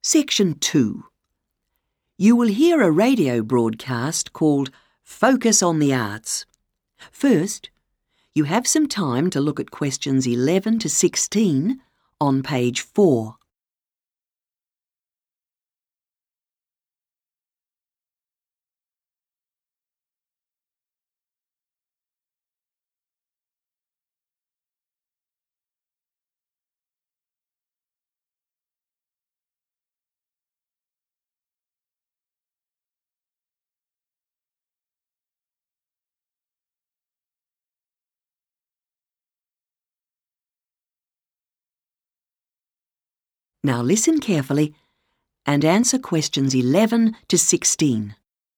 Section 2. You will hear a radio broadcast called Focus on the Arts. First, you have some time to look at questions 11 to 16 on page 4. Now listen carefully and answer questions 11 to 16.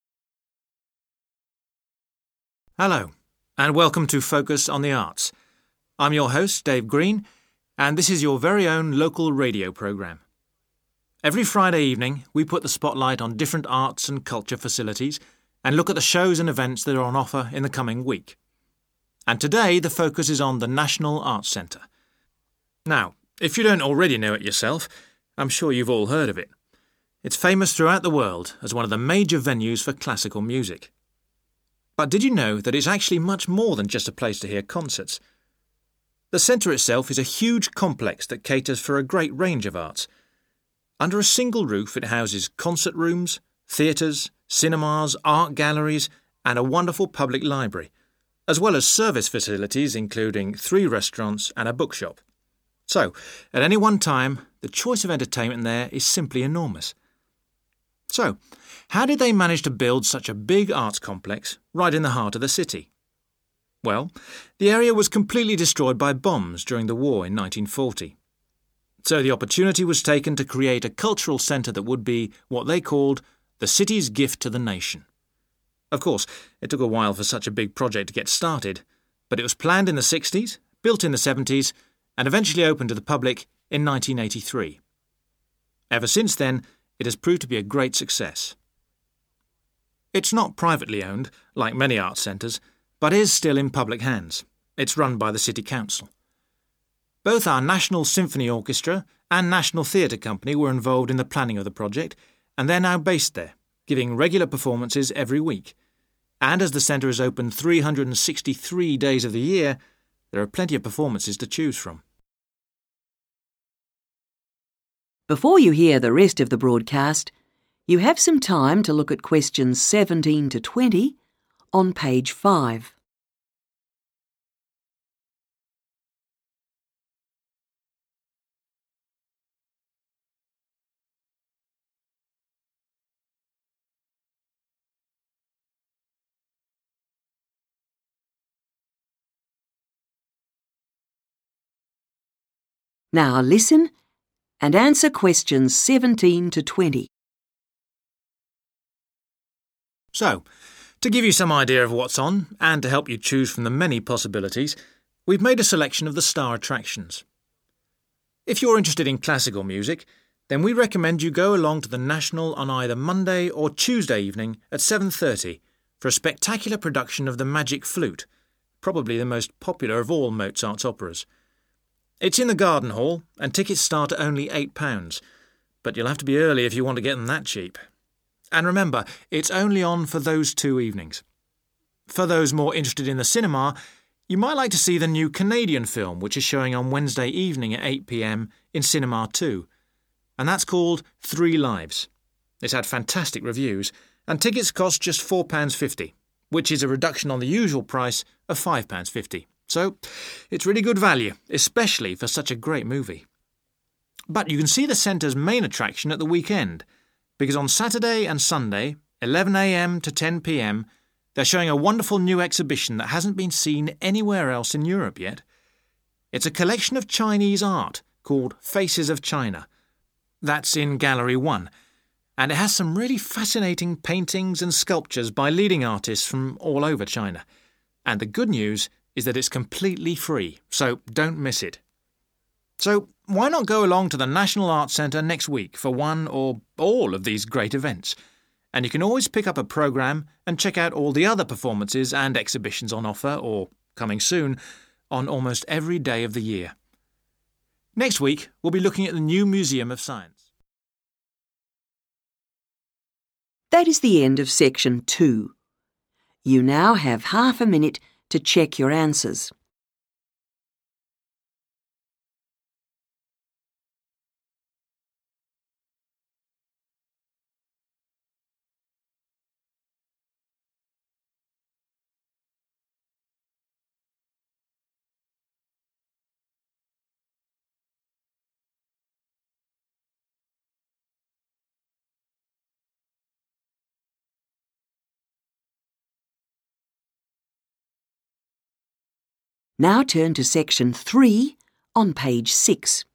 Hello, and welcome to Focus on the Arts. I'm your host, Dave Green, and this is your very own local radio programme. Every Friday evening, we put the spotlight on different arts and culture facilities and look at the shows and events that are on offer in the coming week. And today, the focus is on the National Arts Centre. Now, if you don't already know it yourself, I'm sure you've all heard of it. It's famous throughout the world as one of the major venues for classical music. But did you know that it's actually much more than just a place to hear concerts? The centre itself is a huge complex that caters for a great range of arts. Under a single roof it houses concert rooms, theatres, cinemas, art galleries and a wonderful public library, as well as service facilities including 3 restaurants and a bookshop. So, at any one time, the choice of entertainment there is simply enormous. So, how did they manage to build such a big arts complex right in the heart of the city? Well, the area was completely destroyed by bombs during the war in 1940. So the opportunity was taken to create a cultural centre that would be what they called the city's gift to the nation. Of course, it took a while for such a big project to get started, but it was planned in the 60s, built in the 70s, and eventually opened to the public in 1983. Ever since then, it has proved to be a great success. It's not privately owned, like many arts centres, but is still in public hands. It's run by the City Council. Both our National Symphony Orchestra and National Theatre Company were involved in the planning of the project, and they're now based there, giving regular performances every week. And as the centre is open 363 days of the year, there are plenty of performances to choose from. Before you hear the rest of the broadcast, you have some time to look at questions 17 to 20 on page 5. Now listen and answer questions 17 to 20. So, to give you some idea of what's on, and to help you choose from the many possibilities, we've made a selection of the star attractions. If you're interested in classical music, then we recommend you go along to the National on either Monday or Tuesday evening at 7:30 for a spectacular production of The Magic Flute, probably the most popular of all Mozart's operas. It's in the Garden Hall, and tickets start at only £8, but you'll have to be early if you want to get them that cheap. And remember, it's only on for those 2 evenings. For those more interested in the cinema, you might like to see the new Canadian film, which is showing on Wednesday evening at 8 p.m. in Cinema 2, and that's called 3 Lives. It's had fantastic reviews, and tickets cost just £4.50, which is a reduction on the usual price of £5.50. So, it's really good value, especially for such a great movie. But you can see the centre's main attraction at the weekend, because on Saturday and Sunday, 11 a.m. to 10 p.m, they're showing a wonderful new exhibition that hasn't been seen anywhere else in Europe yet. It's a collection of Chinese art called Faces of China. That's in Gallery 1, and it has some really fascinating paintings and sculptures by leading artists from all over China. And the good news is that it's completely free, so don't miss it. So why not go along to the National Arts Centre next week for one or all of these great events? And you can always pick up a programme and check out all the other performances and exhibitions on offer, or coming soon, on almost every day of the year. Next week, we'll be looking at the new Museum of Science. That is the end of section 2. You now have half a minute to check your answers. Now turn to section 3 on page 6.